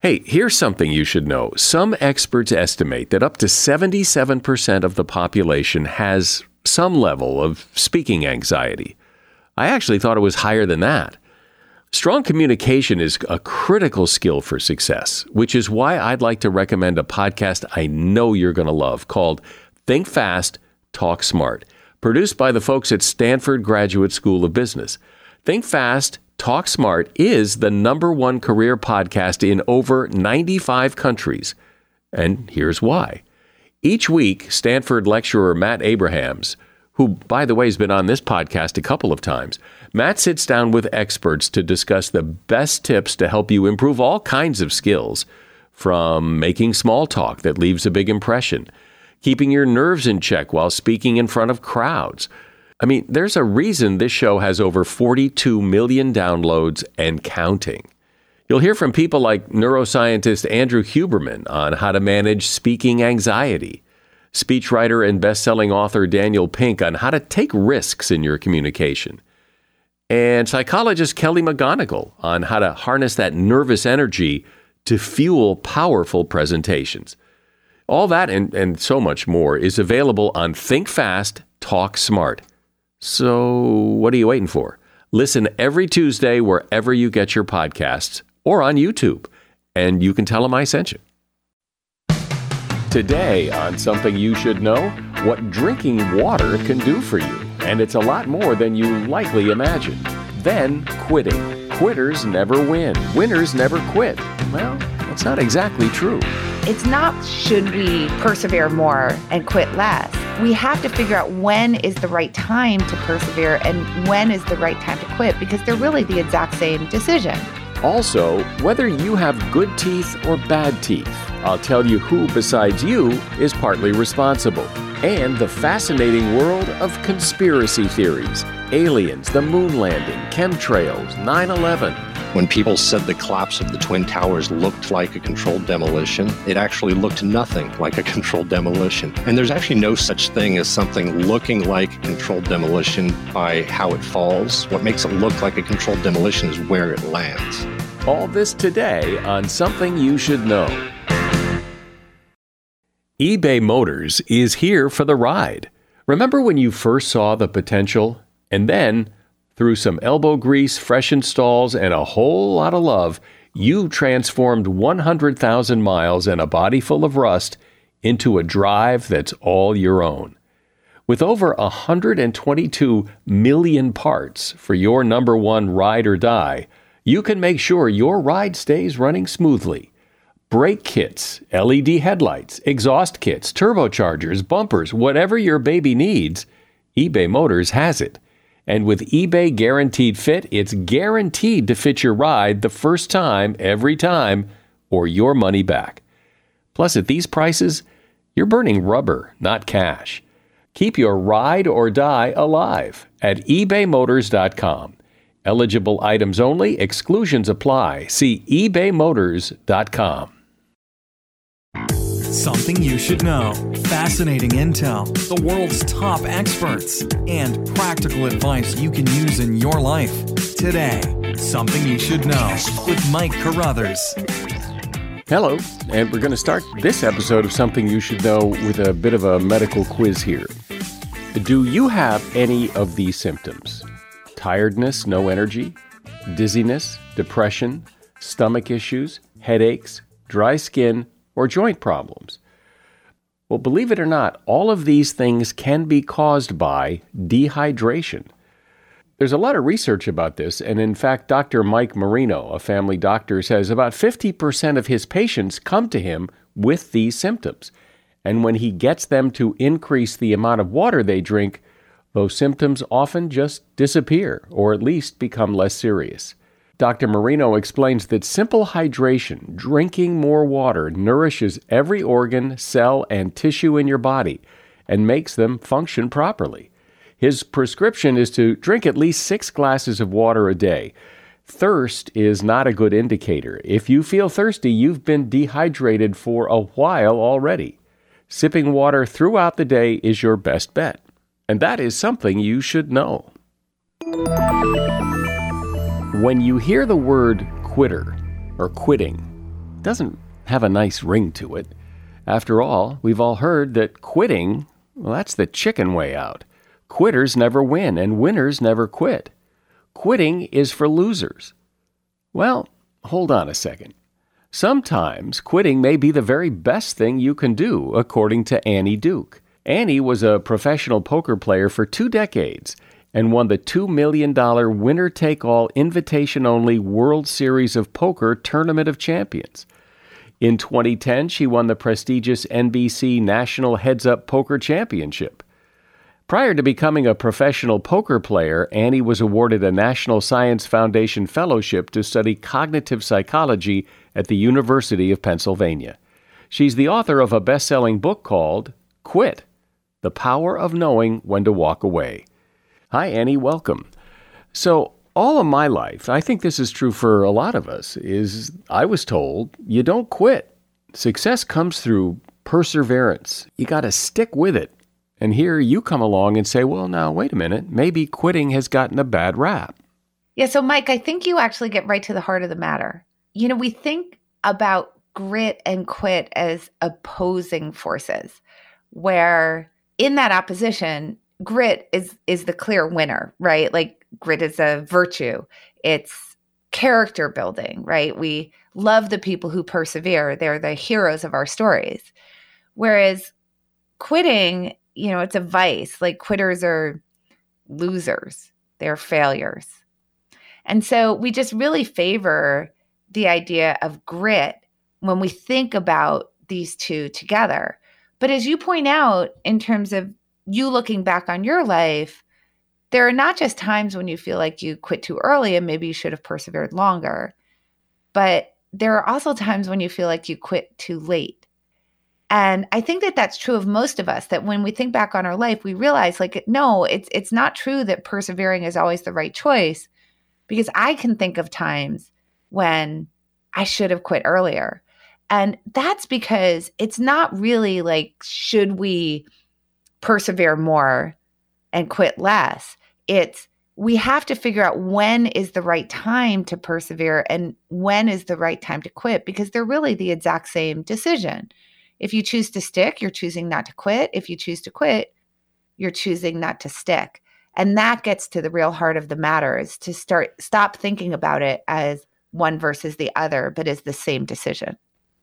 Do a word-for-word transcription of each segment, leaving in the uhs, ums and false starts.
Hey, here's something you should know. Some experts estimate that up to seventy-seven percent of the population has some level of speaking anxiety. I actually thought it was higher than that. Strong communication is a critical skill for success, which is why I'd like to recommend a podcast I know you're going to love called Think Fast, Talk Smart, produced by the folks at Stanford Graduate School of Business. Think Fast, Talk Smart is the number one career podcast in over ninety-five countries. And here's why. Each week, Stanford lecturer Matt Abrahams, who, by the way, has been on this podcast a couple of times, Matt sits down with experts to discuss the best tips to help you improve all kinds of skills, from making small talk that leaves a big impression, keeping your nerves in check while speaking in front of crowds. I mean, there's a reason this show has over forty-two million downloads and counting. You'll hear from people like neuroscientist Andrew Huberman on how to manage speaking anxiety, speechwriter and best-selling author Daniel Pink on how to take risks in your communication, and psychologist Kelly McGonigal on how to harness that nervous energy to fuel powerful presentations. All that and, and so much more is available on Think Fast, Talk Smart. So what are you waiting for? Listen every Tuesday wherever you get your podcasts or on YouTube, and you can tell them I sent you. Today on Something You Should Know, what drinking water can do for you. And it's a lot more than you likely imagine. Then quitting. Quitters never win. Winners never quit. Well, that's not exactly true. It's not should we persevere more and quit less. We have to figure out when is the right time to persevere and when is the right time to quit, because they're really the exact same decision. Also, whether you have good teeth or bad teeth, I'll tell you who besides you is partly responsible. And the fascinating world of conspiracy theories, aliens, the moon landing, chemtrails, nine eleven. When people said the collapse of the Twin Towers looked like a controlled demolition, it actually looked nothing like a controlled demolition. And there's actually no such thing as something looking like a controlled demolition by how it falls. What makes it look like a controlled demolition is where it lands. All this today on Something You Should Know. eBay Motors is here for the ride. Remember when you first saw the potential? And then, through some elbow grease, fresh installs, and a whole lot of love, you transformed one hundred thousand miles and a body full of rust into a drive that's all your own. With over one hundred twenty-two million parts for your number one ride or die, you can make sure your ride stays running smoothly. Brake kits, L E D headlights, exhaust kits, turbochargers, bumpers, whatever your baby needs, eBay Motors has it. And with eBay Guaranteed Fit, it's guaranteed to fit your ride the first time, every time, or your money back. Plus, at these prices, you're burning rubber, not cash. Keep your ride or die alive at ebay motors dot com. Eligible items only, exclusions apply. See ebay motors dot com. Something you should know. Fascinating intel, the world's top experts, and practical advice you can use in your life. Today, Something You Should Know with Mike Carruthers. Hello, and we're going to start this episode of Something You Should Know with a bit of a medical quiz here. Do you have any of these symptoms? Tiredness, no energy, dizziness, depression, stomach issues, headaches, dry skin, or joint problems? Well, believe it or not, all of these things can be caused by dehydration. There's a lot of research about this, and in fact, Doctor Mike Marino, a family doctor, says about fifty percent of his patients come to him with these symptoms. And when he gets them to increase the amount of water they drink, those symptoms often just disappear, or at least become less serious. Doctor Marino explains that simple hydration, drinking more water, nourishes every organ, cell, and tissue in your body and makes them function properly. His prescription is to drink at least six glasses of water a day. Thirst is not a good indicator. If you feel thirsty, you've been dehydrated for a while already. Sipping water throughout the day is your best bet. And that is something you should know. When you hear the word quitter or quitting, doesn't have a nice ring to it. After all, we've all heard that quitting, well, that's the chicken way out. Quitters never win, and winners never quit. Quitting is for losers. Well, hold on a second. Sometimes quitting may be the very best thing you can do, according to Annie Duke. Annie was a professional poker player for two decades and won the two million dollars winner-take-all invitation-only World Series of Poker Tournament of Champions. In twenty ten, she won the prestigious N B C National Heads Up Poker Championship. Prior to becoming a professional poker player, Annie was awarded a National Science Foundation fellowship to study cognitive psychology at the University of Pennsylvania. She's the author of a best-selling book called Quit: The Power of Knowing When to Walk Away. Hi, Annie. Welcome. So, all of my life, I think this is true for a lot of us, is I was told you don't quit. Success comes through perseverance. You got to stick with it. And here you come along and say, well, now, wait a minute. Maybe quitting has gotten a bad rap. Yeah. So, Mike, I think you actually get right to the heart of the matter. You know, we think about grit and quit as opposing forces, where in that opposition, grit is is the clear winner, right? Like grit is a virtue. It's character building, right? We love the people who persevere. They're the heroes of our stories. Whereas quitting, you know, it's a vice. Like quitters are losers. They're failures. And so we just really favor the idea of grit when we think about these two together. But as you point out, in terms of you looking back on your life, there are not just times when you feel like you quit too early and maybe you should have persevered longer, but there are also times when you feel like you quit too late. And I think that that's true of most of us, that when we think back on our life, we realize like, no, it's it's not true that persevering is always the right choice, because I can think of times when I should have quit earlier. And that's because it's not really like, should we persevere more and quit less? It's we have to figure out when is the right time to persevere and when is the right time to quit, because they're really the exact same decision. If you choose to stick, you're choosing not to quit. If you choose to quit, you're choosing not to stick. And that gets to the real heart of the matter, is to start stop thinking about it as one versus the other, but as the same decision.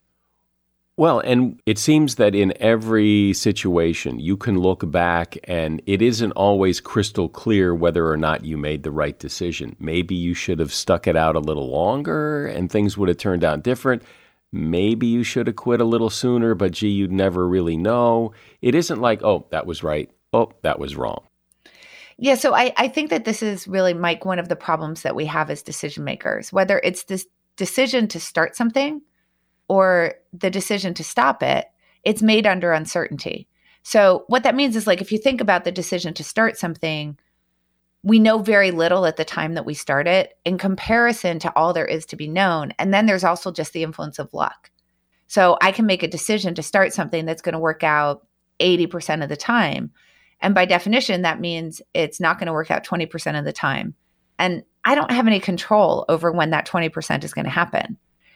Well, and it seems that in every situation, you can look back and it isn't always crystal clear whether or not you made the right decision. Maybe you should have stuck it out a little longer and things would have turned out different. Maybe you should have quit a little sooner, but gee, you'd never really know. It isn't like, oh, that was right. Oh, that was wrong. Yeah, so I, I think that this is really, Mike, one of the problems that we have as decision makers, whether it's this decision to start something or the decision to stop it, it's made under uncertainty. So what that means is, like, if you think about the decision to start something, we know very little at the time that we start it in comparison to all there is to be known. And then there's also just the influence of luck. So I can make a decision to start something that's going to work out eighty percent of the time. And by definition, that means it's not going to work out twenty percent of the time. And I don't have any control over when that twenty percent is going to happen.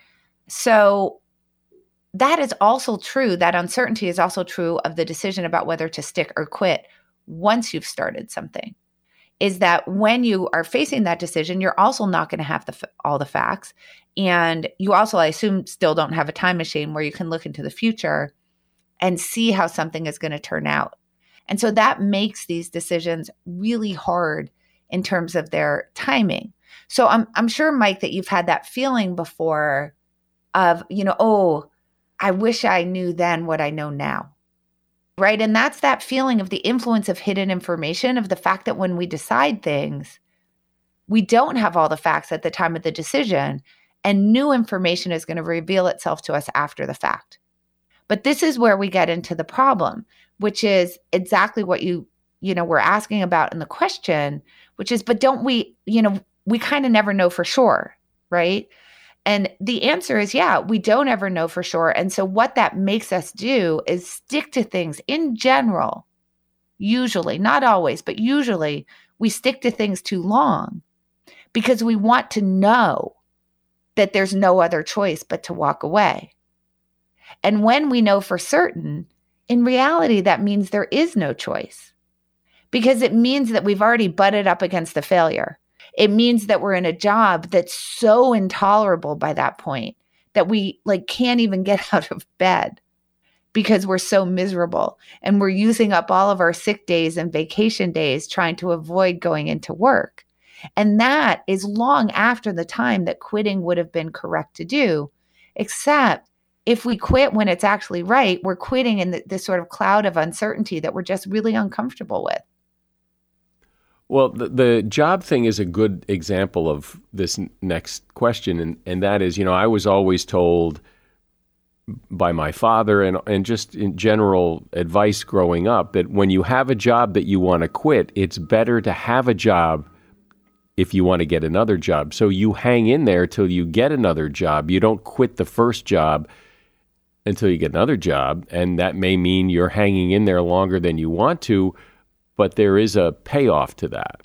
So that is also true. That uncertainty is also true of the decision about whether to stick or quit once you've started something. Is that when you are facing that decision, you're also not going to have the, all the facts. And you also, I assume, still don't have a time machine where you can look into the future and see how something is going to turn out. And so that makes these decisions really hard in terms of their timing. So I'm I'm sure, Mike, that you've had that feeling before of, you know, oh, I wish I knew then what I know now. Right? And that's that feeling of the influence of hidden information, of the fact that when we decide things, we don't have all the facts at the time of the decision, and new information is going to reveal itself to us after the fact. But this is where we get into the problem, which is exactly what you, you know, were asking about in the question, which is, but don't we, you know, we kind of never know for sure, right? And the answer is, yeah, we don't ever know for sure. And so what that makes us do is stick to things in general. Usually, not always, but usually we stick to things too long because we want to know that there's no other choice but to walk away. And when we know for certain, in reality, that means there is no choice, because it means that we've already butted up against the failure. It means that we're in a job that's so intolerable by that point that we like can't even get out of bed because we're so miserable, and we're using up all of our sick days and vacation days trying to avoid going into work. And that is long after the time that quitting would have been correct to do, except if we quit when it's actually right, we're quitting in the, this sort of cloud of uncertainty that we're just really uncomfortable with. Well, the, the job thing is a good example of this n- next question, and, and that is, you know, I was always told by my father and, and just in general advice growing up that when you have a job that you want to quit, it's better to have a job if you want to get another job. So you hang in there till you get another job. You don't quit the first job until you get another job, and that may mean you're hanging in there longer than you want to, but there is a payoff to that.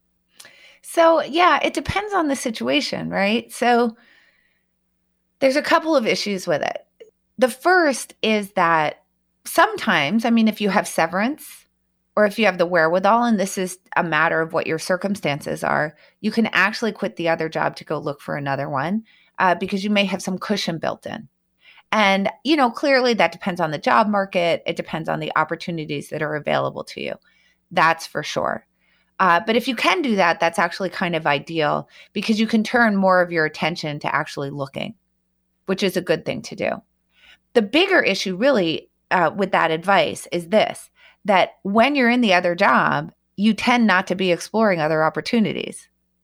So, yeah, it depends on the situation, right? So there's a couple of issues with it. The first is that sometimes, I mean, if you have severance or if you have the wherewithal, and this is a matter of what your circumstances are, you can actually quit the other job to go look for another one uh, because you may have some cushion built in. And, you know, clearly that depends on the job market. It depends on the opportunities that are available to you. That's for sure. Uh, but if you can do that, that's actually kind of ideal because you can turn more of your attention to actually looking, which is a good thing to do. The bigger issue really uh, with that advice is this, that when you're in the other job, you tend not to be exploring other opportunities.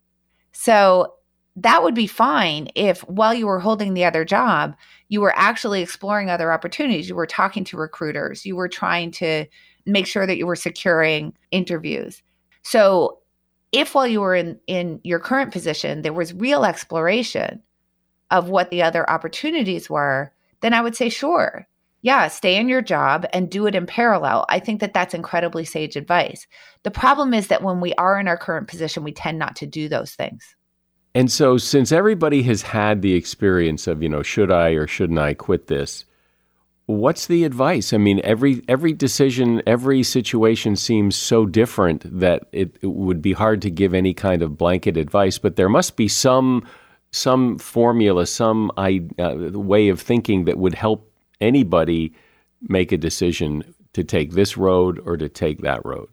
So that would be fine if while you were holding the other job, you were actually exploring other opportunities. You were talking to recruiters. You were trying to make sure that you were securing interviews. So if while you were in, in your current position, there was real exploration of what the other opportunities were, then I would say, sure, yeah, stay in your job and do it in parallel. I think that that's incredibly sage advice. The problem is that when we are in our current position, we tend not to do those things. And so since everybody has had the experience of, you know, should I or shouldn't I quit this, what's the advice? I mean, every every decision, every situation seems so different that it, it would be hard to give any kind of blanket advice, but there must be some some formula, some uh, way of thinking that would help anybody make a decision to take this road or to take that road.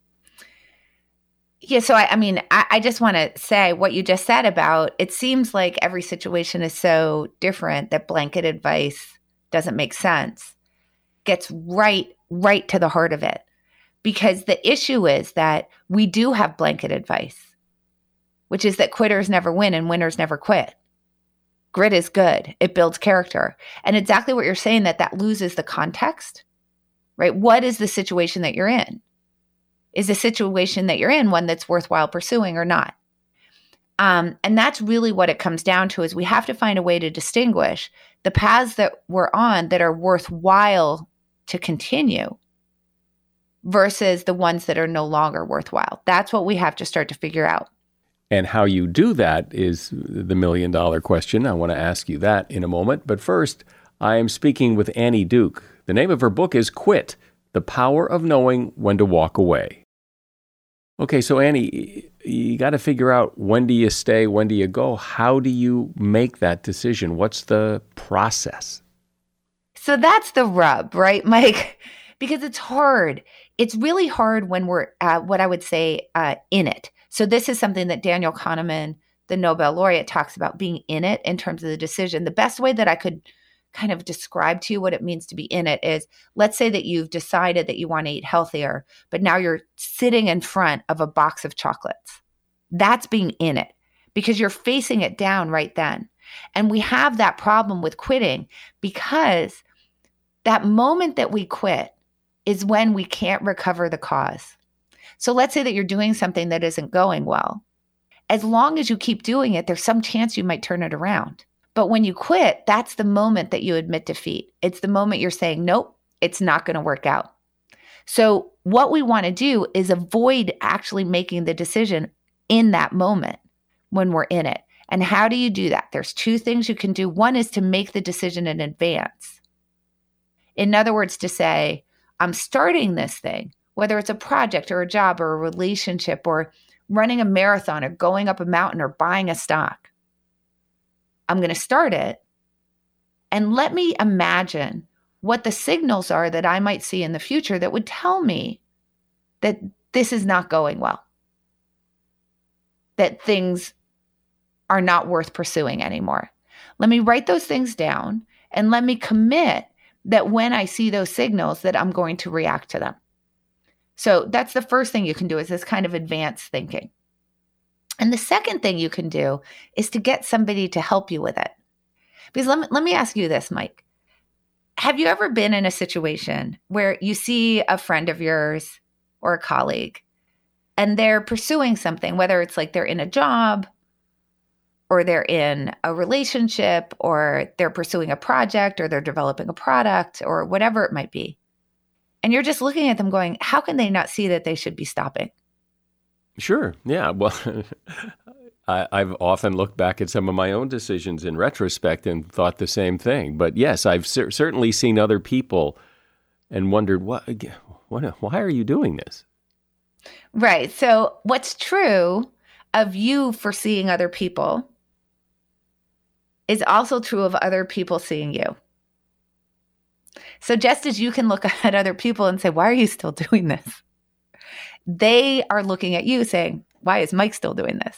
Yeah, so I, I mean, I, I just want to say what you just said about it seems like every situation is so different that blanket advice doesn't make sense. Gets right, right to the heart of it. Because the issue is that we do have blanket advice, which is that quitters never win and winners never quit. Grit is good. It builds character. And exactly what you're saying, that that loses the context, right? What is the situation that you're in? Is the situation that you're in one that's worthwhile pursuing or not? Um, and that's really what it comes down to, is we have to find a way to distinguish the paths that we're on that are worthwhile to continue versus the ones that are no longer worthwhile. That's what we have to start to figure out. And how you do that is the million dollar question. I want to ask you that in a moment. But first, I am speaking with Annie Duke. The name of her book is Quit: The Power of Knowing When to Walk Away. Okay, so Annie, you got to figure out, when do you stay, when do you go? How do you make that decision? What's the process? So that's the rub, right, Mike? Because it's hard. It's really hard when we're, uh, what I would say, uh, in it. So this is something that Daniel Kahneman, the Nobel laureate, talks about, being in it in terms of the decision. The best way that I could kind of describe to you what it means to be in it is, let's say that you've decided that you want to eat healthier, but now you're sitting in front of a box of chocolates. That's being in it because you're facing it down right then. And we have that problem with quitting because that moment that we quit is when we can't recover the cause. So let's say that you're doing something that isn't going well. As long as you keep doing it, there's some chance you might turn it around. But when you quit, that's the moment that you admit defeat. It's the moment you're saying, nope, it's not going to work out. So what we want to do is avoid actually making the decision in that moment when we're in it. And how do you do that? There's two things you can do. One is to make the decision in advance. In other words, to say, I'm starting this thing, whether it's a project or a job or a relationship or running a marathon or going up a mountain or buying a stock. I'm going to start it. And let me imagine what the signals are that I might see in the future that would tell me that this is not going well, that things are not worth pursuing anymore. Let me write those things down and let me commit that when I see those signals that I'm going to react to them. So that's the first thing you can do, is this kind of advanced thinking. And the second thing you can do is to get somebody to help you with it. Because let me, let me ask you this, Mike. Have you ever been in a situation where you see a friend of yours or a colleague and they're pursuing something, whether it's like they're in a job or they're in a relationship or they're pursuing a project or they're developing a product or whatever it might be. And you're just looking at them going, how can they not see that they should be stopping? Sure. Yeah. Well, I, I've often looked back at some of my own decisions in retrospect and thought the same thing. But yes, I've cer- certainly seen other people and wondered, what, what, why are you doing this? Right. So what's true of you for seeing other people is also true of other people seeing you. So just as you can look at other people and say, why are you still doing this? They are looking at you saying, why is Mike still doing this?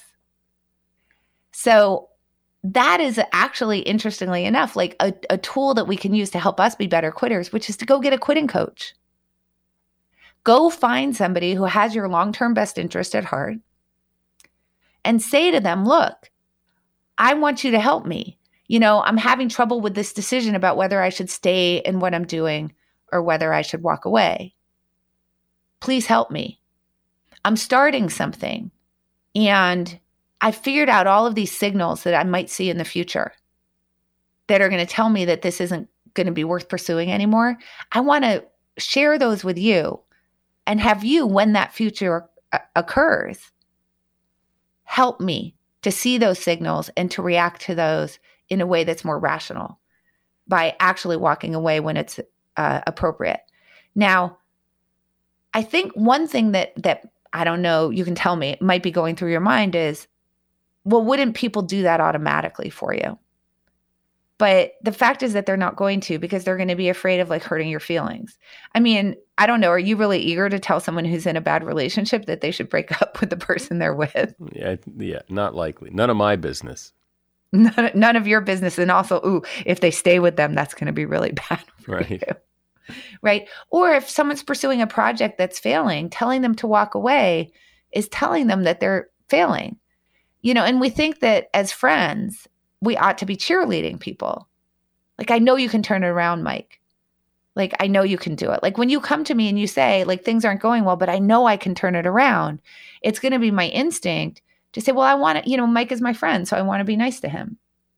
So that is actually, interestingly enough, like a, a tool that we can use to help us be better quitters, which is to go get a quitting coach. Go find somebody who has your long-term best interest at heart and say to them, look, I want you to help me. You know, I'm having trouble with this decision about whether I should stay in what I'm doing or whether I should walk away. Please help me. I'm starting something and I figured out all of these signals that I might see in the future that are going to tell me that this isn't going to be worth pursuing anymore. I want to share those with you and have you, when that future occurs, help me to see those signals and to react to those in a way that's more rational by actually walking away when it's uh, appropriate. Now, I think one thing that that I don't know, you can tell me, might be going through your mind is, well, wouldn't people do that automatically for you? But the fact is that they're not going to, because they're going to be afraid of like hurting your feelings. I mean, I don't know. Are you really eager to tell someone who's in a bad relationship that they should break up with the person they're with? Yeah, yeah, not likely. None of my business. None, none of your business. And also, ooh, if they stay with them, that's going to be really bad for right. you. Right. Or if someone's pursuing a project that's failing, telling them to walk away is telling them that they're failing. You know, and we think that as friends, we ought to be cheerleading people. Like, I know you can turn it around, Mike. Like, I know you can do it. Like when you come to me and you say, like, things aren't going well, but I know I can turn it around. It's going to be my instinct to say, well, I want to, you know, Mike is my friend, so I want to be nice to him.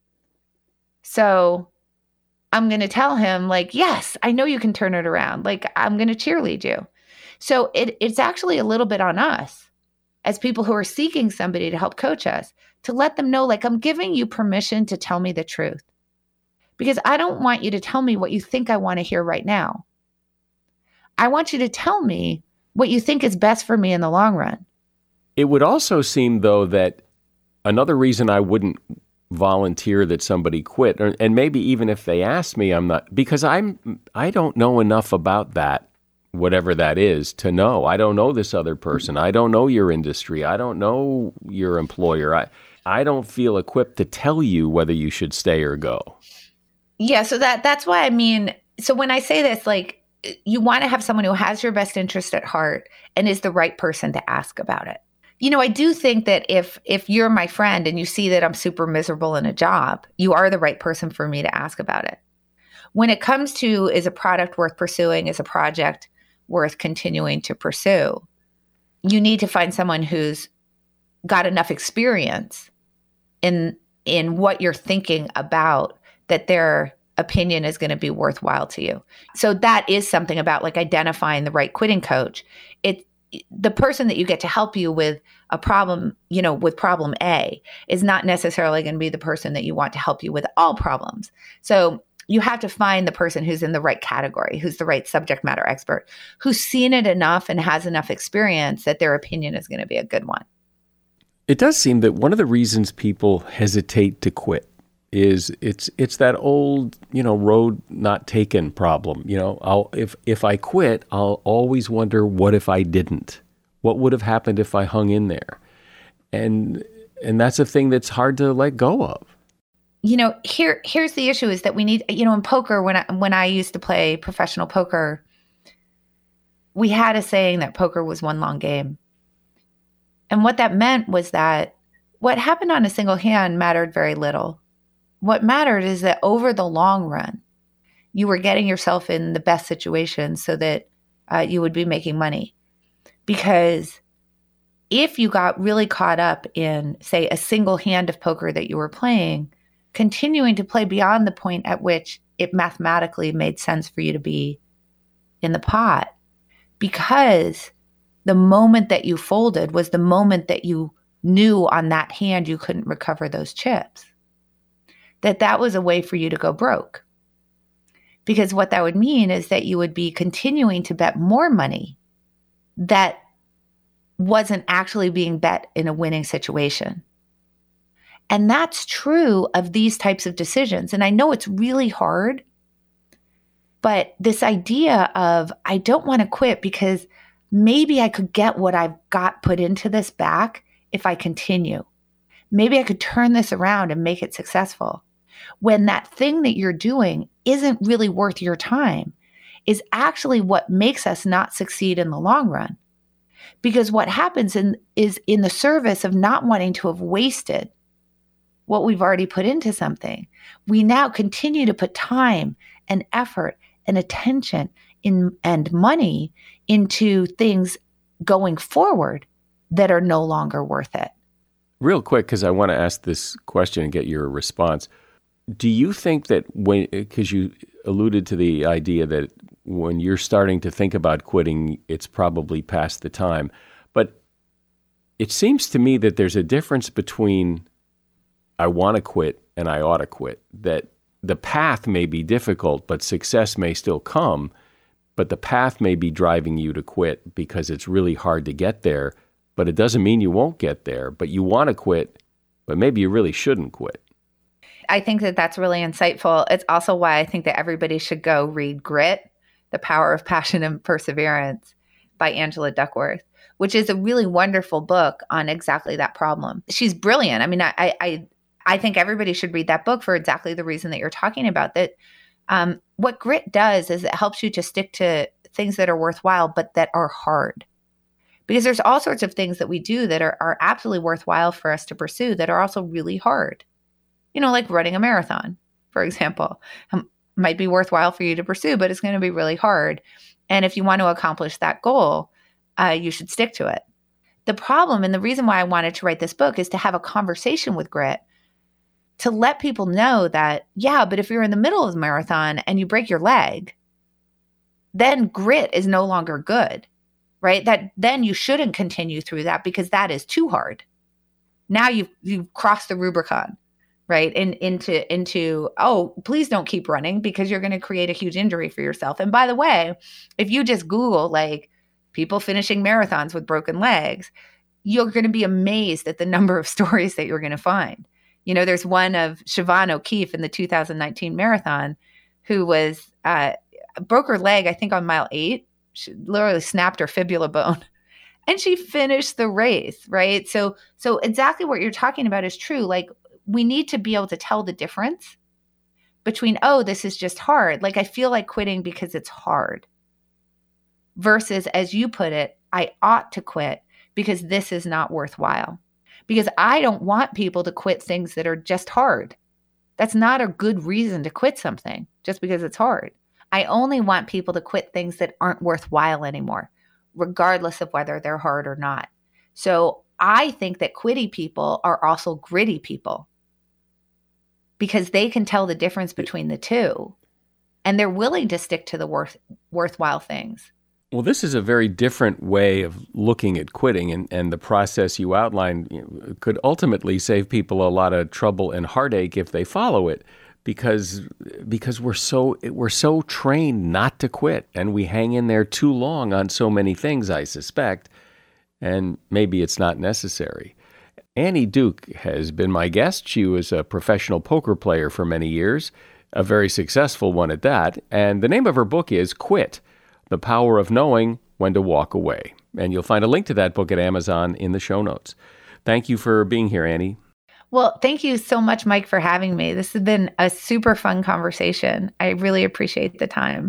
So I'm going to tell him, like, yes, I know you can turn it around. Like, I'm going to cheerlead you. So it, it's actually a little bit on us as people who are seeking somebody to help coach us, to let them know, like, I'm giving you permission to tell me the truth. Because I don't want you to tell me what you think I want to hear right now. I want you to tell me what you think is best for me in the long run. It would also seem, though, that another reason I wouldn't volunteer that somebody quit, or, and maybe even if they ask me, I'm not, because I'm, I don't know enough about that, whatever that is, to know. I don't know this other person. I don't know your industry. I don't know your employer. I, I don't feel equipped to tell you whether you should stay or go. Yeah, so that that's why I mean, so when I say this, like, you want to have someone who has your best interest at heart and is the right person to ask about it. You know, I do think that if if you're my friend and you see that I'm super miserable in a job, you are the right person for me to ask about it. When it comes to, is a product worth pursuing, is a project worth continuing to pursue, you need to find someone who's got enough experience in in what you're thinking about that their opinion is going to be worthwhile to you. So that is something about, like, identifying the right quitting coach. It the person that you get to help you with a problem, you know, with problem A is not necessarily going to be the person that you want to help you with all problems. So you have to find the person who's in the right category, who's the right subject matter expert, who's seen it enough and has enough experience that their opinion is going to be a good one. It does seem that one of the reasons people hesitate to quit is it's it's that old, you know, road not taken problem. You know, I'll, if if I quit, I'll always wonder, what if I didn't? What would have happened if I hung in there? And and that's a thing that's hard to let go of. You know, here here's the issue is that we need, you know, in poker, when I when I used to play professional poker, we had a saying that poker was one long game. And what that meant was that what happened on a single hand mattered very little. What mattered is that over the long run, you were getting yourself in the best situation so that uh, you would be making money. Because if you got really caught up in, say, a single hand of poker that you were playing, continuing to play beyond the point at which it mathematically made sense for you to be in the pot, because the moment that you folded was the moment that you knew on that hand you couldn't recover those chips, that that was a way for you to go broke. Because what that would mean is that you would be continuing to bet more money that wasn't actually being bet in a winning situation. And that's true of these types of decisions. And I know it's really hard, but this idea of, I don't want to quit because maybe I could get what I've got put into this back if I continue. Maybe I could turn this around and make it successful. When that thing that you're doing isn't really worth your time is actually what makes us not succeed in the long run. Because what happens in, is in the service of not wanting to have wasted what we've already put into something, we now continue to put time and effort and attention in, and money into things going forward that are no longer worth it. Real quick, because I want to ask this question and get your response. Do you think that when, because you alluded to the idea that when you're starting to think about quitting, it's probably past the time, but it seems to me that there's a difference between I want to quit and I ought to quit, that the path may be difficult, but success may still come, but the path may be driving you to quit because it's really hard to get there, but it doesn't mean you won't get there, but you want to quit, but maybe you really shouldn't quit. I think that that's really insightful. It's also why I think that everybody should go read Grit, The Power of Passion and Perseverance by Angela Duckworth, which is a really wonderful book on exactly that problem. She's brilliant. I mean, I I, I think everybody should read that book for exactly the reason that you're talking about. That um, what Grit does is it helps you to stick to things that are worthwhile, but that are hard. Because there's all sorts of things that we do that are, are absolutely worthwhile for us to pursue that are also really hard. You know, like running a marathon, for example, um, might be worthwhile for you to pursue, but it's going to be really hard. And if you want to accomplish that goal, uh, you should stick to it. The problem, and the reason why I wanted to write this book, is to have a conversation with Grit, to let people know that, yeah, but if you're in the middle of the marathon and you break your leg, then Grit is no longer good, right? That then you shouldn't continue through that because that is too hard. Now you've, you've crossed the Rubicon. Right. And into, into, oh, please don't keep running because you're going to create a huge injury for yourself. And by the way, if you just Google like people finishing marathons with broken legs, you're going to be amazed at the number of stories that you're going to find. You know, there's one of Siobhan O'Keefe in the two thousand nineteen marathon who was, uh, broke her leg, I think on mile eight. She literally snapped her fibula bone. And she finished the race. Right. So, so exactly what you're talking about is true. Like, we need to be able to tell the difference between, oh, this is just hard. Like, I feel like quitting because it's hard. Versus, as you put it, I ought to quit because this is not worthwhile. Because I don't want people to quit things that are just hard. That's not a good reason to quit something just because it's hard. I only want people to quit things that aren't worthwhile anymore, regardless of whether they're hard or not. So I think that quitty people are also gritty people, because they can tell the difference between the two and they're willing to stick to the worth, worthwhile things. Well, this is a very different way of looking at quitting, and, and the process you outlined you know, could ultimately save people a lot of trouble and heartache if they follow it, because because we're so we're so trained not to quit, and we hang in there too long on so many things, I suspect, and maybe it's not necessary. Annie Duke has been my guest. She was a professional poker player for many years, a very successful one at that, and the name of her book is Quit: The Power of Knowing When to Walk Away. And you'll find a link to that book at Amazon in the show notes. Thank you for being here, Annie. Well, thank you so much, Mike, for having me. This has been a super fun conversation. I really appreciate the time.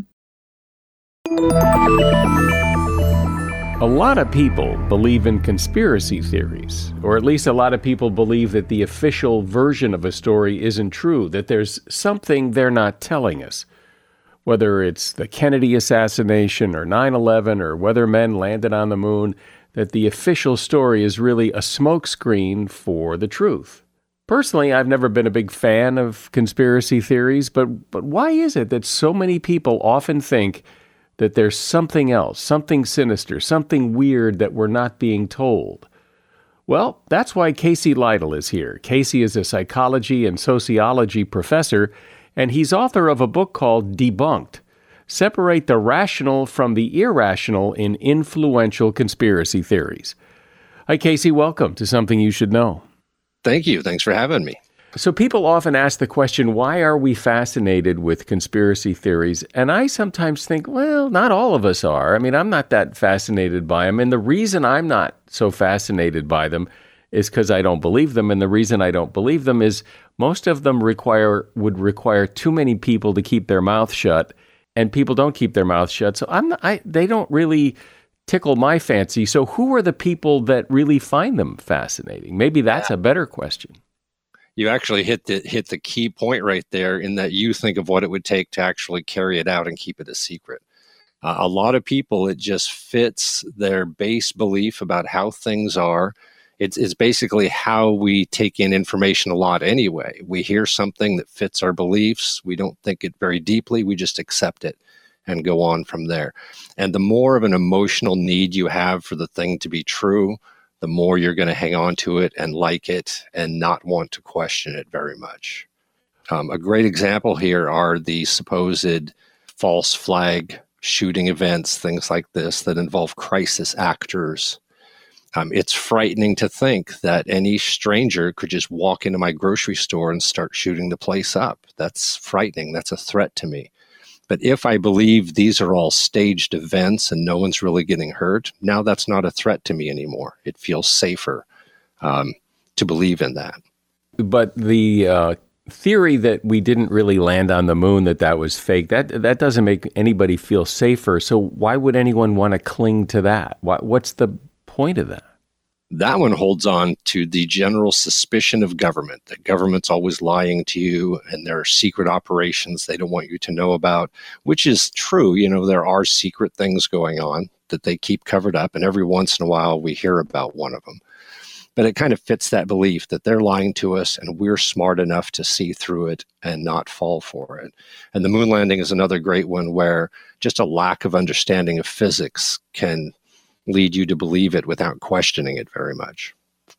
A lot of people believe in conspiracy theories, or at least a lot of people believe that the official version of a story isn't true, that there's something they're not telling us. Whether it's the Kennedy assassination or nine eleven or whether men landed on the moon, that the official story is really a smokescreen for the truth. Personally, I've never been a big fan of conspiracy theories, but but why is it that so many people often think that there's something else, something sinister, something weird that we're not being told? Well, that's why Casey Lytle is here. Casey is a psychology and sociology professor, and he's author of a book called Debunked: Separate the Rational from the Irrational in Influential Conspiracy Theories. Hi, Casey. Welcome to Something You Should Know. Thank you. Thanks for having me. So people often ask the question, why are we fascinated with conspiracy theories? And I sometimes think, well, not all of us are. I mean, I'm not that fascinated by them. And the reason I'm not so fascinated by them is because I don't believe them. And the reason I don't believe them is most of them require would require too many people to keep their mouth shut, and people don't keep their mouth shut. So I'm not, I, they don't really tickle my fancy. So who are the people that really find them fascinating? Maybe that's a better question. You actually hit the hit the key point right there, in that you think of what it would take to actually carry it out and keep it a secret. Uh, a lot of people, it just fits their base belief about how things are. It's, it's basically how we take in information a lot anyway. We hear something that fits our beliefs. We don't think it very deeply. We just accept it and go on from there. And the more of an emotional need you have for the thing to be true, the more you're going to hang on to it and like it and not want to question it very much. Um, a great example here are the supposed false flag shooting events, things like this that involve crisis actors. Um, it's frightening to think that any stranger could just walk into my grocery store and start shooting the place up. That's frightening. That's a threat to me. But if I believe these are all staged events and no one's really getting hurt, now that's not a threat to me anymore. It feels safer um, to believe in that. But the uh, theory that we didn't really land on the moon, that that was fake, that that doesn't make anybody feel safer. So why would anyone want to cling to that? Why, what's the point of that? That one holds on to the general suspicion of government, that government's always lying to you and there are secret operations they don't want you to know about, which is true. You know, there are secret things going on that they keep covered up, and every once in a while we hear about one of them. But it kind of fits that belief that they're lying to us and we're smart enough to see through it and not fall for it. And the moon landing is another great one, where just a lack of understanding of physics can lead you to believe it without questioning it very much.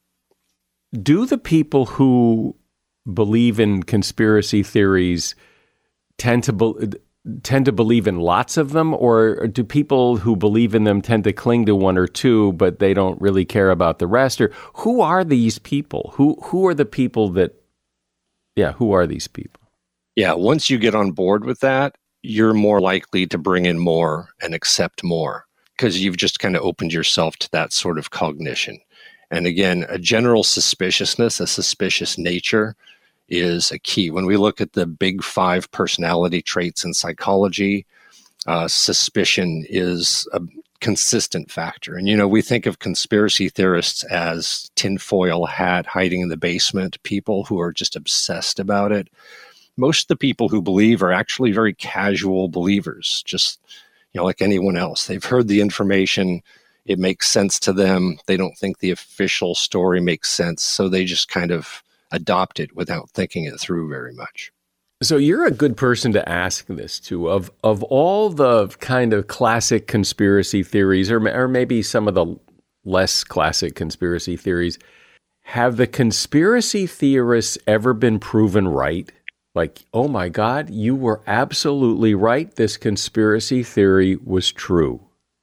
Do the people who believe in conspiracy theories tend to be, tend to believe in lots of them, or do people who believe in them tend to cling to one or two, but they don't really care about the rest? Or who are these people? Who who are the people that, yeah, who are these people? Yeah, once you get on board with that, you're more likely to bring in more and accept more, because you've just kind of opened yourself to that sort of cognition. And again, a general suspiciousness, a suspicious nature is a key. When we look at the big five personality traits in psychology, uh, suspicion is a consistent factor. And, you know, we think of conspiracy theorists as tinfoil hat hiding in the basement people who are just obsessed about it. Most of the people who believe are actually very casual believers, just You know, like anyone else. They've heard the information, it makes sense to them. They don't think the official story makes sense, so they just kind of adopt it without thinking it through very much. So you're a good person to ask this to. Of of all the kind of classic conspiracy theories, or or maybe some of the less classic conspiracy theories, have the conspiracy theorists ever been proven right? Like, oh my God, you were absolutely right. This conspiracy theory was true.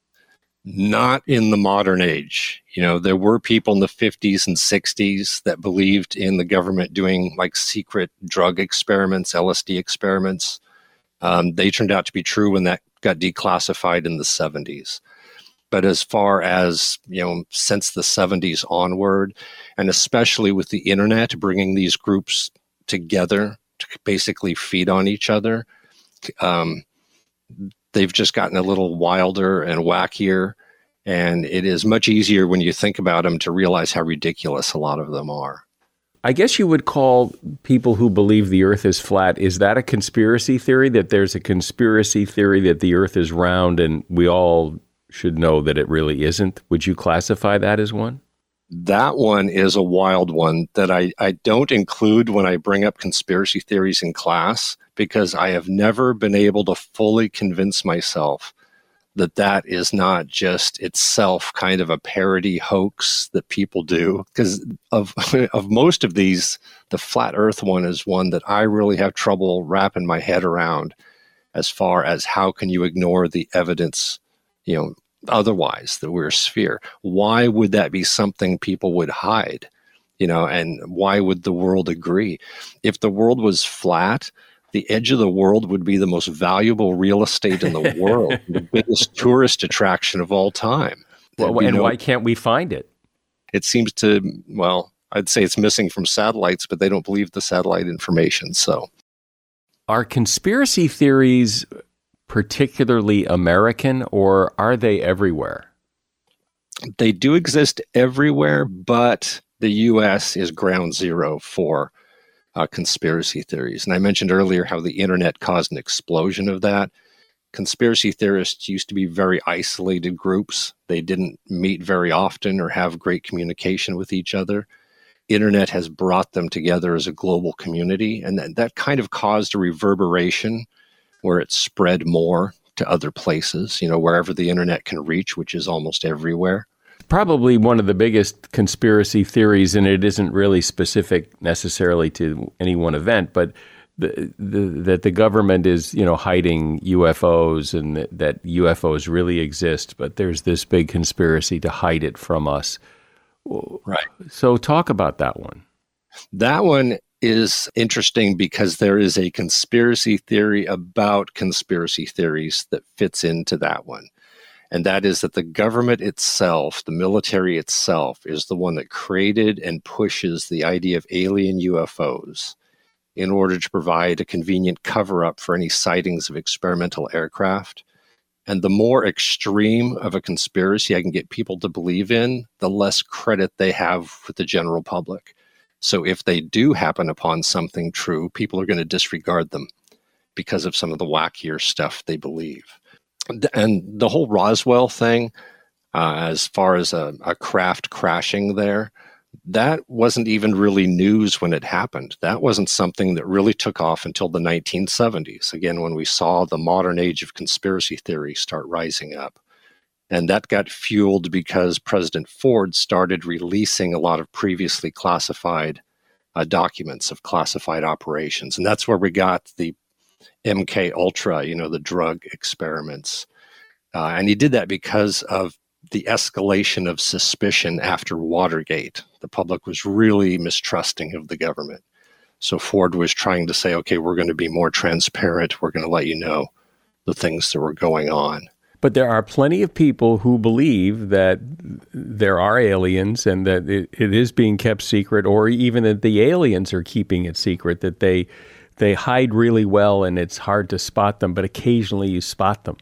Not in the modern age. You know, there were people in the fifties and sixties that believed in the government doing like secret drug experiments, L S D experiments. Um, they turned out to be true when that got declassified in the seventies. But as far as, you know, since the seventies onward, and especially with the internet bringing these groups together to basically feed on each other, um, they've just gotten a little wilder and wackier, and it is much easier when you think about them to realize how ridiculous a lot of them are. I guess you would call people who believe the earth is flat, is that a conspiracy theory, that there's a conspiracy theory that the earth is round and we all should know that it really isn't? Would you classify that as one? That one is a wild one that I, I don't include when I bring up conspiracy theories in class, because I have never been able to fully convince myself that that is not just itself kind of a parody hoax that people do. Because of, of most of these, the flat earth one is one that I really have trouble wrapping my head around, as far as how can you ignore the evidence, you know, otherwise that we're a sphere. Why would that be something people would hide? You know, and why would the world agree? If the world was flat, the edge of the world would be the most valuable real estate in the world, the biggest tourist attraction of all time. Well, and no, why can't we find it? It seems to, well, I'd say it's missing from satellites, but they don't believe the satellite information. So, are conspiracy theories particularly American, or are they everywhere? They do exist everywhere, but the U S is ground zero for uh, conspiracy theories. And I mentioned earlier how the internet caused an explosion of that. Conspiracy theorists used to be very isolated groups. They didn't meet very often or have great communication with each other. Internet has brought them together as a global community, and that, that kind of caused a reverberation where it spread more to other places, you know, wherever the internet can reach, which is almost everywhere. Probably one of the biggest conspiracy theories, and it isn't really specific necessarily to any one event, but the, the, that the government is, you know, hiding U F Os, and that, that U F Os really exist, but there's this big conspiracy to hide it from us. Right. So talk about that one. That one is interesting because there is a conspiracy theory about conspiracy theories that fits into that one. And that is that the government itself, the military itself, is the one that created and pushes the idea of alien U F Os in order to provide a convenient cover-up for any sightings of experimental aircraft. And the more extreme of a conspiracy I can get people to believe in, the less credit they have with the general public. So if they do happen upon something true, people are going to disregard them because of some of the wackier stuff they believe. And the whole Roswell thing, uh, as far as a, a craft crashing there, that wasn't even really news when it happened. That wasn't something that really took off until the nineteen seventies, again, when we saw the modern age of conspiracy theory start rising up. And that got fueled because President Ford started releasing a lot of previously classified uh, documents of classified operations. And that's where we got the M K Ultra, you know, the drug experiments. Uh, and he did that because of the escalation of suspicion after Watergate. The public was really mistrusting of the government. So Ford was trying to say, okay, we're going to be more transparent. We're going to let you know the things that were going on. But there are plenty of people who believe that there are aliens and that it, it is being kept secret, or even that the aliens are keeping it secret, that they they hide really well and it's hard to spot them, but occasionally you spot them.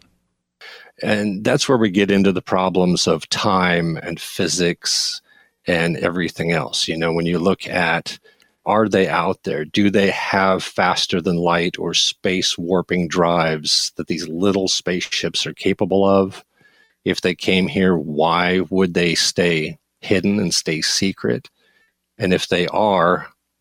And that's where we get into the problems of time and physics and everything else. You know, when you look at, are they out there? Do they have faster than light or space warping drives that these little spaceships are capable of? If they came here, why would they stay hidden and stay secret? And if they are,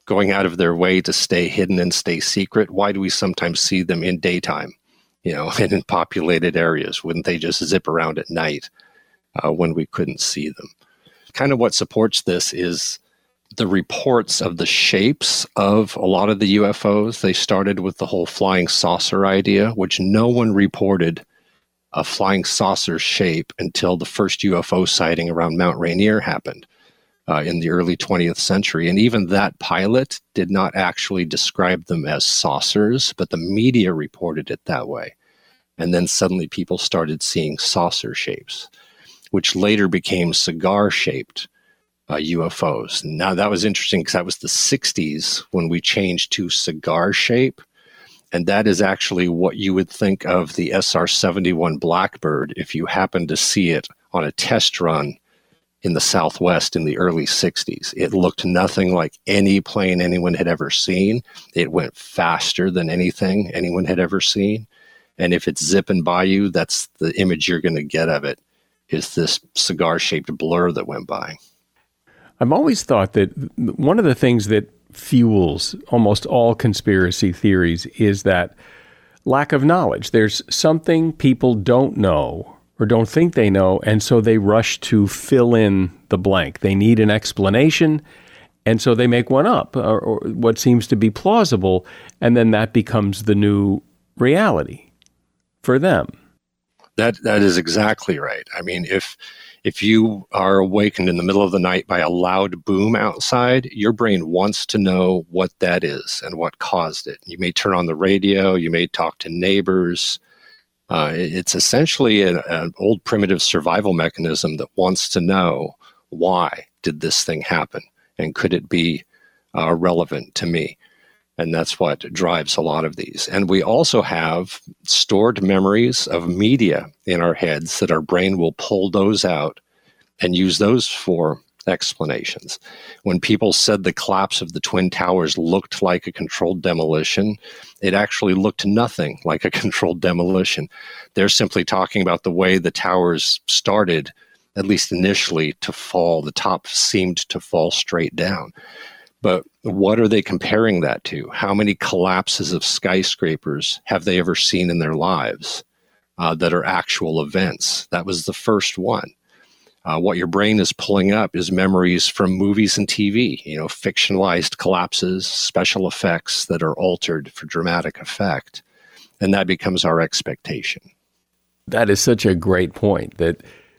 going out of their way to stay hidden and stay secret, why do we sometimes see them in daytime, you know, and in populated areas? Wouldn't they just zip around at night uh, when we couldn't see them? Kind of what supports this is the reports of the shapes of a lot of the U F Os. They started with the whole flying saucer idea, which no one reported a flying saucer shape until the first U F O sighting around Mount Rainier happened uh, in the early twentieth century. And even that pilot did not actually describe them as saucers, but the media reported it that way. And then suddenly people started seeing saucer shapes, which later became cigar-shaped uh, U F Os. Now, that was interesting because that was the sixties when we changed to cigar shape. And that is actually what you would think of the S R seventy-one Blackbird if you happened to see it on a test run in the Southwest in the early sixties. It looked nothing like any plane anyone had ever seen. It went faster than anything anyone had ever seen. And if it's zipping by you, that's the image you're going to get of it, is this cigar-shaped blur that went by. I've always thought that one of the things that fuels almost all conspiracy theories is that lack of knowledge. There's something people don't know or don't think they know, and so they rush to fill in the blank. They need an explanation, and so they make one up, or, or what seems to be plausible, and then that becomes the new reality for them. That that is exactly right. I mean, if if you are awakened in the middle of the night by a loud boom outside, your brain wants to know what that is and what caused it. You may turn on the radio, you may talk to neighbors. Uh, it's essentially an, an old primitive survival mechanism that wants to know, why did this thing happen? And could it be uh, relevant to me? And that's what drives a lot of these. And we also have stored memories of media in our heads that our brain will pull those out and use those for explanations. When people said the collapse of the Twin Towers looked like a controlled demolition, it actually looked nothing like a controlled demolition. They're simply talking about the way the towers started, at least initially, to fall. The top seemed to fall straight down. But what are they comparing that to? How many collapses of skyscrapers have they ever seen in their lives uh, that are actual events? That was the first one. Uh, what your brain is pulling up is memories from movies and T V, you know, fictionalized collapses, special effects that are altered for dramatic effect. And that becomes our expectation. That is such a great point, that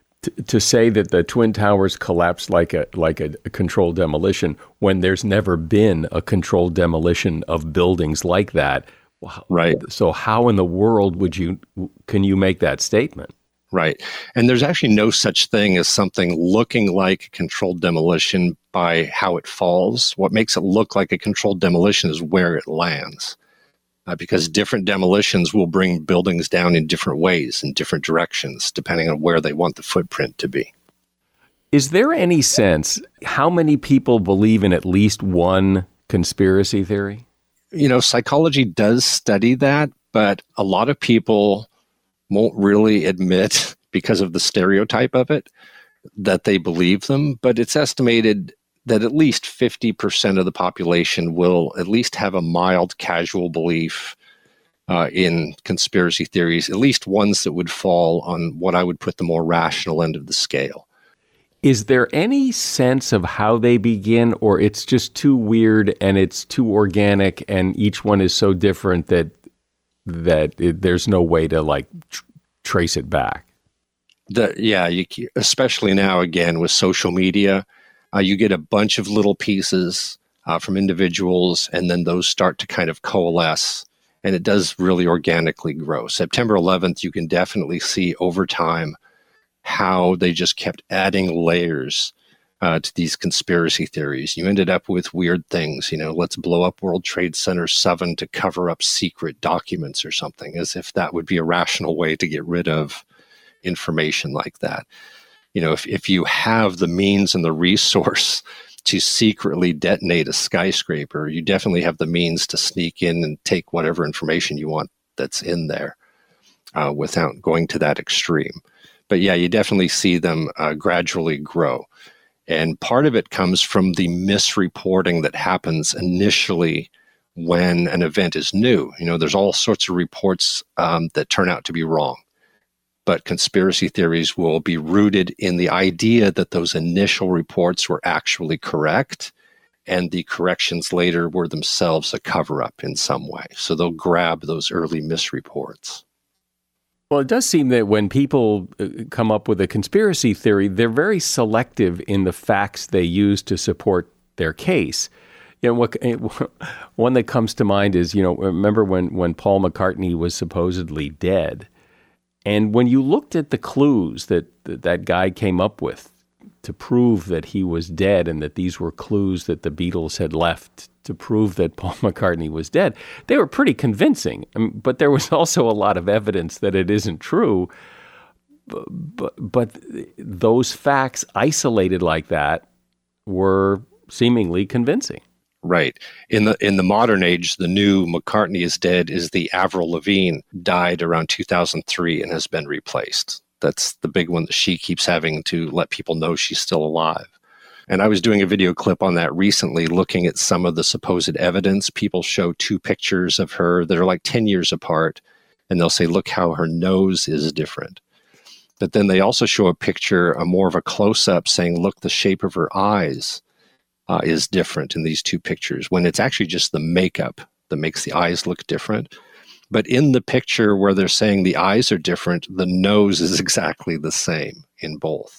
to say that the Twin Towers collapsed like a like a, a controlled demolition when there's never been a controlled demolition of buildings like that. Right. So how in the world would you can you make that statement? Right. And there's actually no such thing as something looking like a controlled demolition by how it falls. What makes it look like a controlled demolition is where it lands. Uh, because different demolitions will bring buildings down in different ways, in different directions, depending on where they want the footprint to be. Is there any sense how many people believe in at least one conspiracy theory? You know, psychology does study that, but a lot of people won't really admit, because of the stereotype of it, that they believe them. But it's estimated that at least fifty percent of the population will at least have a mild casual belief uh, in conspiracy theories, at least ones that would fall on what I would put the more rational end of the scale. Is there any sense of how they begin, or it's just too weird and it's too organic and each one is so different that that it, there's no way to like tr- trace it back? The, yeah, you, especially now, again, with social media, Uh, you get a bunch of little pieces uh, from individuals, and then those start to kind of coalesce, and it does really organically grow. September eleventh, you can definitely see over time how they just kept adding layers uh, to these conspiracy theories. You ended up with weird things, you know, let's blow up World Trade Center seven to cover up secret documents or something, as if that would be a rational way to get rid of information like that. You know, if, if you have the means and the resource to secretly detonate a skyscraper, you definitely have the means to sneak in and take whatever information you want that's in there uh, without going to that extreme. But yeah, you definitely see them uh, gradually grow. And part of it comes from the misreporting that happens initially when an event is new. You know, there's all sorts of reports um, that turn out to be wrong. But conspiracy theories will be rooted in the idea that those initial reports were actually correct, and the corrections later were themselves a cover-up in some way. So they'll grab those early misreports. Well, it does seem that when people come up with a conspiracy theory, they're very selective in the facts they use to support their case. You know, what, one that comes to mind is, you know, remember when, when Paul McCartney was supposedly dead? And when you looked at the clues that, that that guy came up with to prove that he was dead, and that these were clues that the Beatles had left to prove that Paul McCartney was dead, they were pretty convincing. I mean, but there was also a lot of evidence that it isn't true. But, but, but those facts isolated like that were seemingly convincing. Right. In the in the modern age, the new McCartney is dead is the Avril Lavigne, died around two thousand three and has been replaced. That's the big one that she keeps having to let people know she's still alive. And I was doing a video clip on that recently, looking at some of the supposed evidence. People show two pictures of her that are like ten years apart, and they'll say, look how her nose is different. But then they also show a picture, a more of a close-up, saying, look, the shape of her eyes uh, is different in these two pictures, when it's actually just the makeup that makes the eyes look different. But in the picture where they're saying the eyes are different, the nose is exactly the same in both.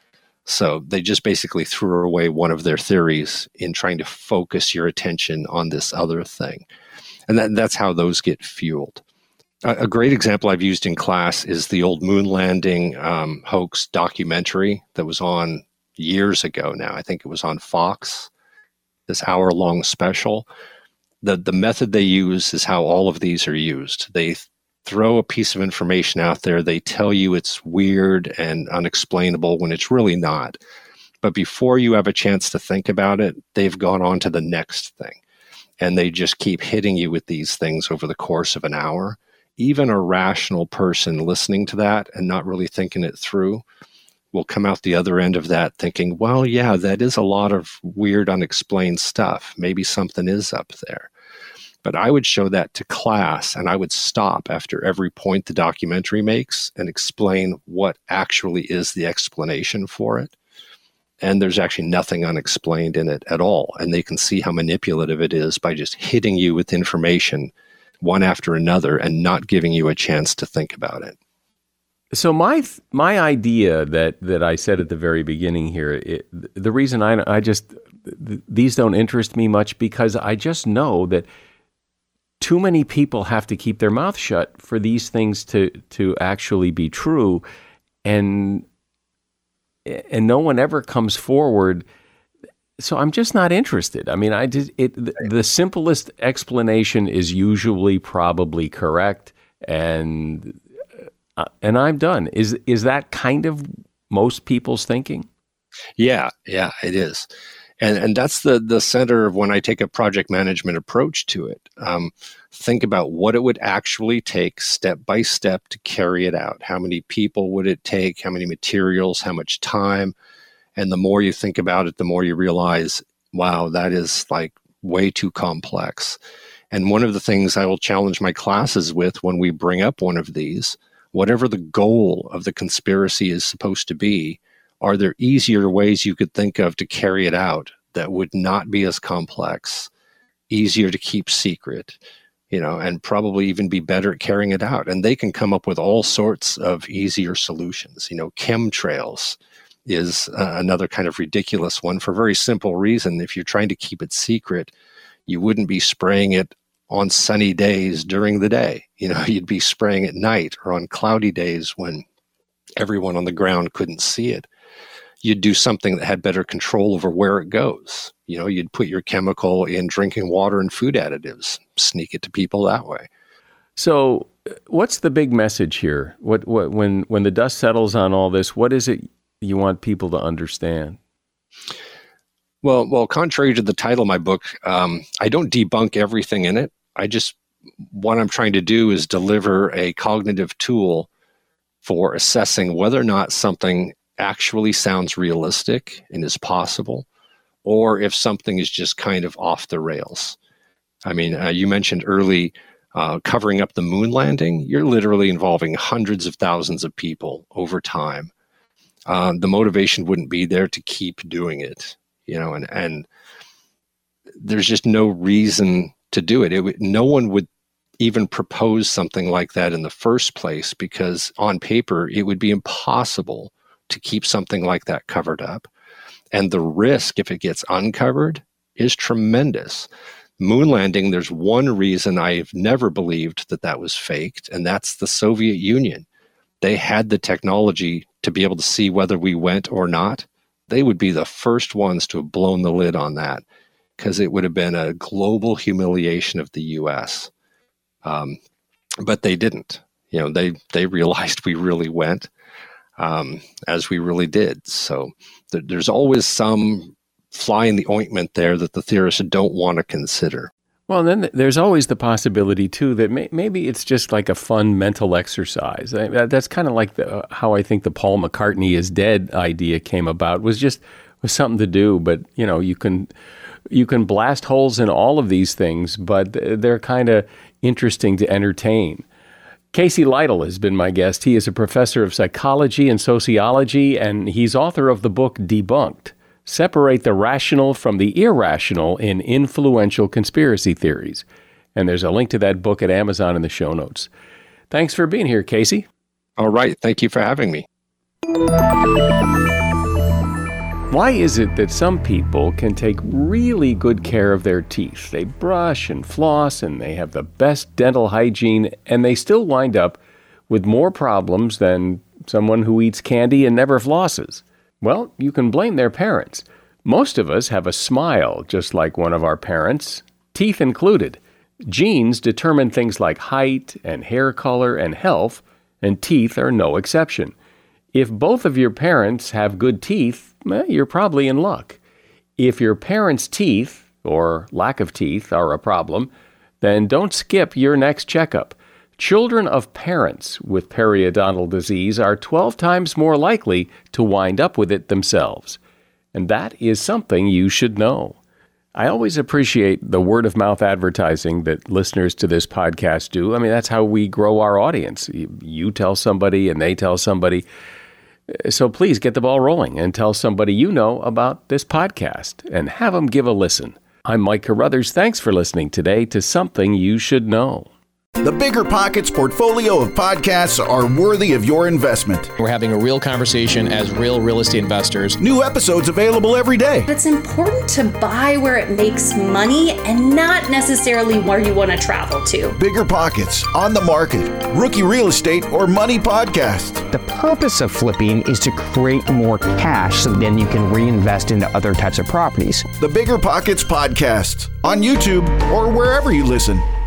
So they just basically threw away one of their theories in trying to focus your attention on this other thing. And that, that's how those get fueled. A, a great example I've used in class is the old moon landing um, hoax documentary that was on years ago now. I think it was on Fox, this hour-long special. The, the method they use is how all of these are used. They throw a piece of information out there. They tell you it's weird and unexplainable when it's really not. But before you have a chance to think about it, they've gone on to the next thing. And they just keep hitting you with these things over the course of an hour. Even a rational person listening to that and not really thinking it through will come out the other end of that thinking, well, yeah, that is a lot of weird, unexplained stuff. Maybe something is up there. But I would show that to class, and I would stop after every point the documentary makes and explain what actually is the explanation for it. And there's actually nothing unexplained in it at all. And they can see how manipulative it is by just hitting you with information one after another and not giving you a chance to think about it. So my my idea that, that I said at the very beginning here, it, the reason I I just these don't interest me much because I just know that too many people have to keep their mouth shut for these things to to actually be true, and and no one ever comes forward. So I'm just not interested. I mean, I did it. The, the simplest explanation is usually probably correct, and uh, and I'm done. Is is that kind of most people's thinking? Yeah, yeah, it is. And and that's the, the center of when I take a project management approach to it. Um, think about what it would actually take step by step to carry it out. How many people would it take? How many materials? How much time? And the more you think about it, the more you realize, wow, that is like way too complex. And one of the things I will challenge my classes with when we bring up one of these, whatever the goal of the conspiracy is supposed to be, are there easier ways you could think of to carry it out that would not be as complex, easier to keep secret, you know, and probably even be better at carrying it out? And they can come up with all sorts of easier solutions. You know, chemtrails is uh, another kind of ridiculous one for a very simple reason. If you're trying to keep it secret, you wouldn't be spraying it on sunny days during the day. You know, you'd be spraying at night or on cloudy days when everyone on the ground couldn't see it. You'd do something that had better control over where it goes. You know, you'd put your chemical in drinking water and food additives, sneak it to people that way. So what's the big message here? What, what when when the dust settles on all this, what is it you want people to understand? Well, well, contrary to the title of my book, um, I don't debunk everything in it. I just, what I'm trying to do is deliver a cognitive tool for assessing whether or not something actually sounds realistic and is possible, or if something is just kind of off the rails. I mean, uh, you mentioned early uh, covering up the moon landing. You're literally involving hundreds of thousands of people over time. Uh, the motivation wouldn't be there to keep doing it, you know, and, and there's just no reason to do it. It would, no one would even propose something like that in the first place, because on paper, it would be impossible to keep something like that covered up. And the risk, if it gets uncovered, is tremendous. Moon landing, there's one reason I've never believed that that was faked, and that's the Soviet Union. They had the technology to be able to see whether we went or not. They would be the first ones to have blown the lid on that, because it would have been a global humiliation of the U S. Um, but they didn't. You know, they they realized we really went, um, as we really did. So th- there's always some fly in the ointment there that the theorists don't want to consider. Well, then there's always the possibility, too, that may, maybe it's just like a fun mental exercise. I, that's kind of like the, uh, how I think the Paul McCartney is dead idea came about, was just was something to do. But, you know, you can you can blast holes in all of these things, but they're kind of interesting to entertain. Casey Lytle has been my guest. He is a professor of psychology and sociology, and he's author of the book Debunked: Separate the Rational from the Irrational in Influential Conspiracy Theories. And there's a link to that book at Amazon in the show notes. Thanks for being here, Casey. All right. Thank you for having me. Why is it that some people can take really good care of their teeth? They brush and floss and they have the best dental hygiene, and they still wind up with more problems than someone who eats candy and never flosses? Well, you can blame their parents. Most of us have a smile just like one of our parents, teeth included. Genes determine things like height and hair color and health, and teeth are no exception. If both of your parents have good teeth, eh, you're probably in luck. If your parents' teeth, or lack of teeth, are a problem, then don't skip your next checkup. Children of parents with periodontal disease are twelve times more likely to wind up with it themselves. And that is something you should know. I always appreciate the word-of-mouth advertising that listeners to this podcast do. I mean, that's how we grow our audience. You tell somebody and they tell somebody. So please get the ball rolling and tell somebody you know about this podcast and have them give a listen. I'm Mike Carruthers. Thanks for listening today to Something You Should Know. The Bigger Pockets portfolio of podcasts are worthy of your investment. We're having a real conversation as real real estate investors. New episodes available every day. It's important to buy where it makes money and not necessarily where you want to travel to. Bigger Pockets, On the Market, Rookie Real Estate, or Money Podcast. The purpose of flipping is to create more cash so then you can reinvest into other types of properties. The Bigger Pockets Podcast, on YouTube or wherever you listen.